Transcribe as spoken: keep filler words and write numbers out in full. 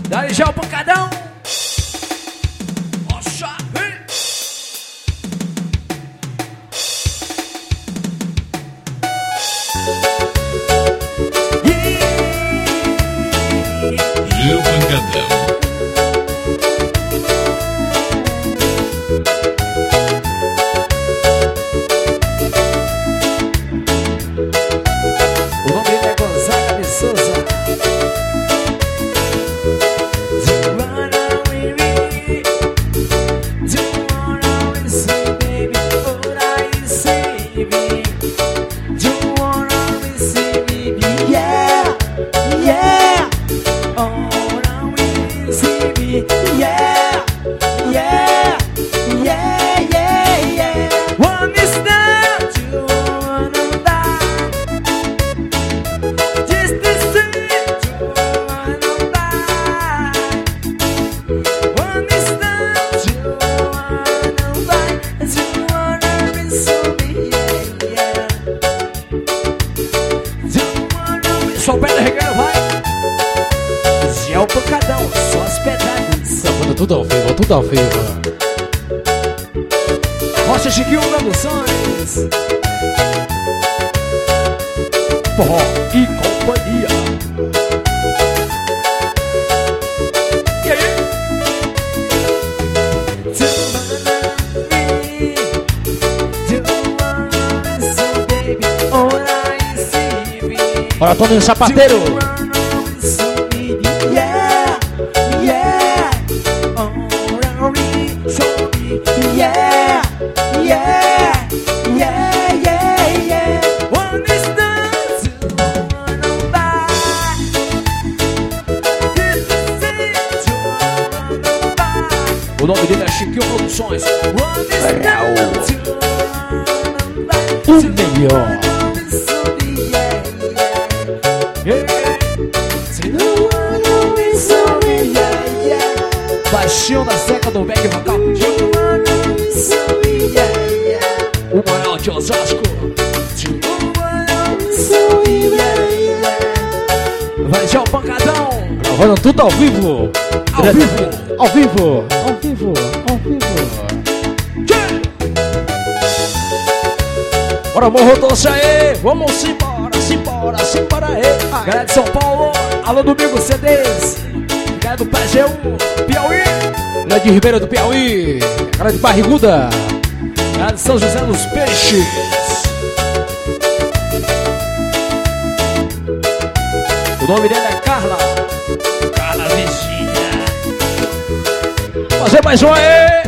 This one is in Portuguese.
Daí já o pancadão. Oxa, vem. E o pancadão. O nome dele é Gonzaga de Souza. Yeah, yeah, yeah, yeah, yeah. One is that you wanna die. Just the same, you wanna die. One is that you wanna die. You wanna be so me, yeah, yeah. You wanna be Só o pé da regra, vai. Já é o pancadão, só as pedradas. Gravando tudo ao vivo, tudo ao vivo. Rocha Chiquinho Produções. Forró e companhia. E aí? Bora, Toninho Sapateiro. Yeah, yeah, yeah, yeah, yeah. One is done, you wanna buy. This is it, you wanna buy. O nome dele é Chiquinho Produções. One is done, you wanna buy. O melhor. Baixinho da seca do back vocal. O Moral de Osasco. Vai já o pancadão. Gravando tudo ao vivo. Ao Direto- vivo. Ao vivo. Ao vivo. Ao vivo. Bora, morro doce aí. Vamos embora, simbora, simbora aí. Galera de São Paulo, alô Domingo C Ds. Galera do P G um, Piauí. Galera de Ribeira do Piauí. Galera de Barriguda. Galera de São José dos Peixes. O nome dele é Carla. Carla Virgínia. Fazer mais um aí.